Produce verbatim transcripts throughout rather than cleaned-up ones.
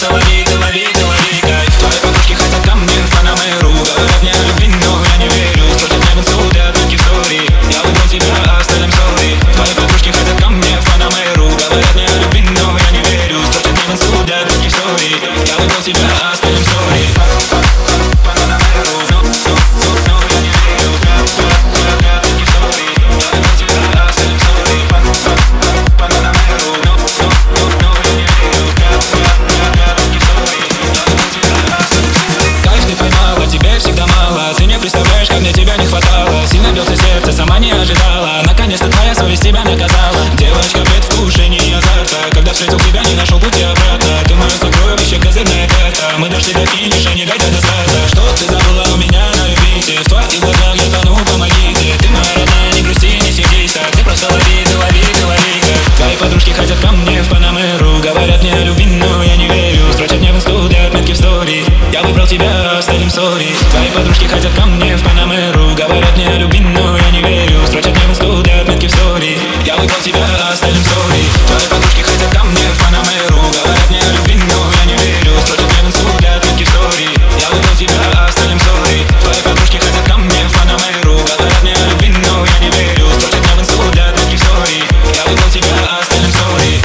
просто лови, ты лови, ты лови кайф. Твои подружки хотят ко мне в Панамеру, говорят мне о любви, но я не верю. Строчат мне в инсту, ты отметки в стори. Я выбрал тебя, оставим сори. Твои подружки хотят ко мне в Панамеру, говорят мне о любви, но я не верю. Строчат мне в инсту, ты отметки в стори. Я выбрал тебя, оставим сори. Представляешь, как мне тебя не хватало. Сильно бьется сердце, сама не ожидала. Наконец-то твоя совесть тебя наказала. Девочка, предвкушение азарта. Когда встретил тебя, не нашел пути обратно. Ты мое сокровище, козырная карта. Мы дошли до финиша, не дойдя до старта. Что ты забыла у меня на любите? В твоих глазах я тону, помогите. Ты моя родная, не грусти, не сердись так. Ты просто лови, ты лови, ты лови как. Твои подружки хотят ко мне в Панамеру, говорят мне о любви, но я не верю. Строчат мне в инсту, для отметки в стори. Я выбрал тебя, оставим сори. Твои подружки хотят ко мне в Панамеру, говорят мне о любви, но я не верю. Строчат мне в инсту, для отметки в стори. Я выбрал тебя, оставим сори. Твои подружки хотят ко мне в Панамеру, говорят мне о любви, но я не верю. Строчат мне в инсту, для отметки в стори. Я выбрал тебя, оставим сори. Твои подружки хотят ко мне в Панамеру, говорят мне о любви, но я не верю. Строчат мне в инсту, для отметки в стори. Я выбрал тебя, оставим сори.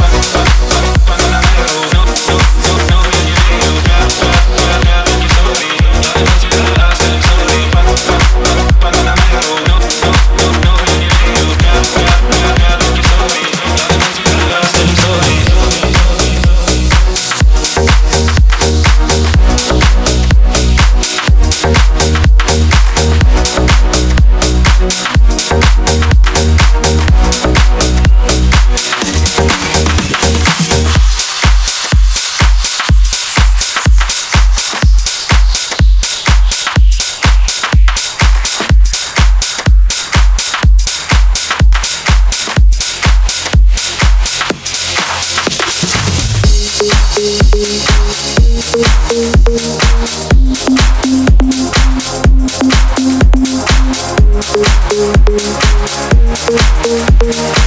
We'll be right back.